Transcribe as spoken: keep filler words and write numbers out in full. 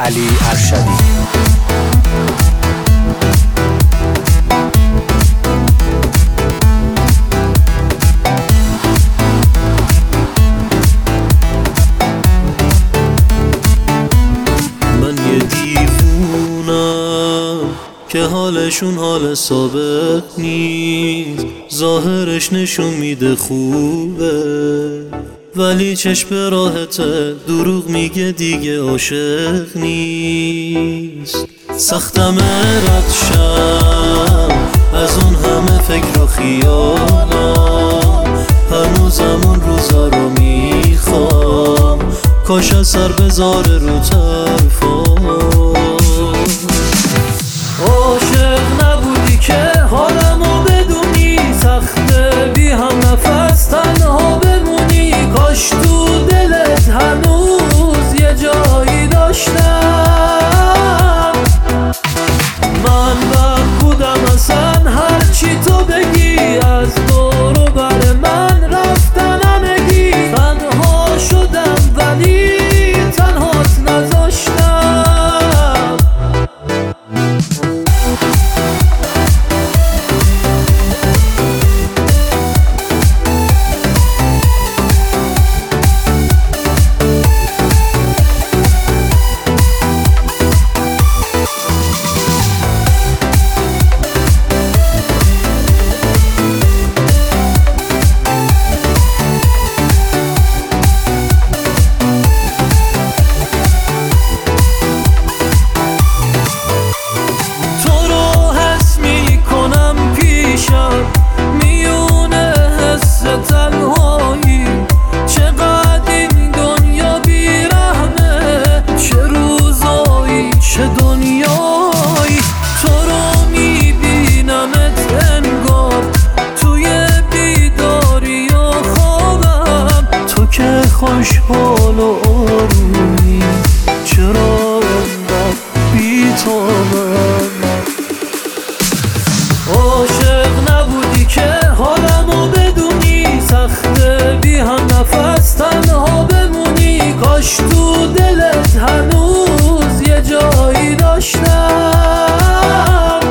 علی ارشدی. که حالشون حال ثابت نیست، ظاهرش نشون میده خوبه ولی چشم راحته، دروغ میگه دیگه عاشق نیست. سختم رد شم از اون همه فکر و خیالم، هنوزم اون روزا رو میخوام، کاش اثر بذاره رو طرفام. عاشق نبودی که حالمو بدونی، سخته بی هم نفس تنها بمونی، کاش تو دلت هنوز یه جایی داشتم. من بد بودم اصلا هرچی تو بگی، از دور و بر من رفتن همگی، تنها شدم ولی تنهات نذاشتم. خوشحال و آرومی چرا انقدر بی‌طاقم؟ عاشق نبودی که حالمو بدونی، سخته بی هم نفس تنها بمونی، کاش تو دلت هنوز یه جایی داشتم.